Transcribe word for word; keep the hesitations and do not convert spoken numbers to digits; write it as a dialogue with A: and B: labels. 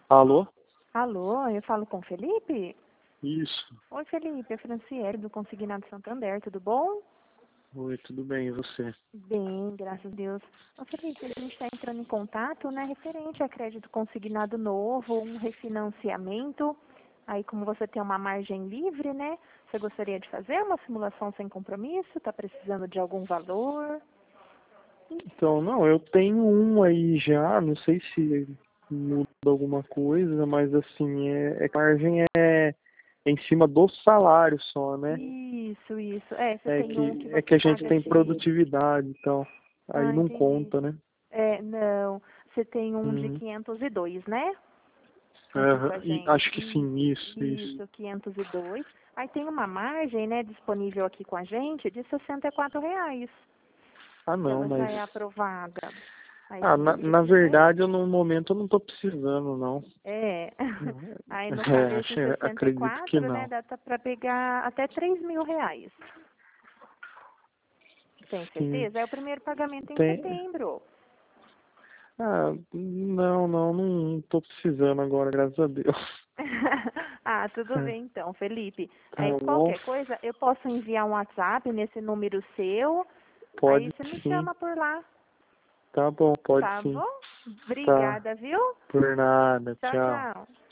A: Alô?
B: Alô, eu falo com o Felipe?
A: Isso.
B: Oi, Felipe, é Franciele do Consignado Santander, tudo bom?
A: Oi, tudo bem, e você?
B: Bem, graças a Deus. Ô, Felipe, a gente está entrando em contato, né, referente a crédito consignado novo, um refinanciamento. Aí, como você tem uma margem livre, né, você gostaria de fazer uma simulação sem compromisso? Está precisando de algum valor?
A: Então, não, eu tenho um aí já, não sei se muda alguma coisa, mas assim, é, é que a margem é, é em cima do salário só, né?
B: Isso, isso. É, você
A: É
B: tem um
A: que,
B: que
A: é que
B: você
A: a gente
B: paga
A: tem
B: de...
A: produtividade, então, aí
B: Ah,
A: não
B: entendi.
A: conta, né?
B: É, não, você tem um de
A: Uhum.
B: quinhentos e dois, né? Aqui com
A: Aham,
B: a
A: e
B: gente.
A: acho que sim,
B: Isso,
A: isso, isso.
B: isso, quinhentos e dois. Aí tem uma margem, né, disponível aqui com a gente de sessenta e quatro reais.
A: Ah,
B: Se
A: não,
B: ela já
A: mas...
B: é aprovada. Aí
A: Ah,
B: se
A: na,
B: você
A: na
B: quiser.
A: verdade, eu, no momento eu não tô precisando, não.
B: É. Aí no
A: É,
B: caso
A: acho,
B: esse sessenta e
A: acredito que
B: quatro, né,
A: não.
B: dá para pegar até três mil reais. Tem
A: Sim,
B: certeza? É o primeiro pagamento em
A: tem...
B: setembro.
A: Ah, não, não, não tô precisando agora, graças a Deus.
B: Ah, tudo bem então, Felipe.
A: Tá
B: Aí
A: bom?
B: qualquer coisa, eu posso enviar um WhatsApp nesse número seu. Aí
A: Pode
B: você me
A: sim.
B: chama por lá.
A: Tá bom, pode
B: Tá
A: sim.
B: bom?
A: Tá.
B: Obrigada, viu?
A: Por nada.
B: Tchau,
A: Tchau.
B: tchau.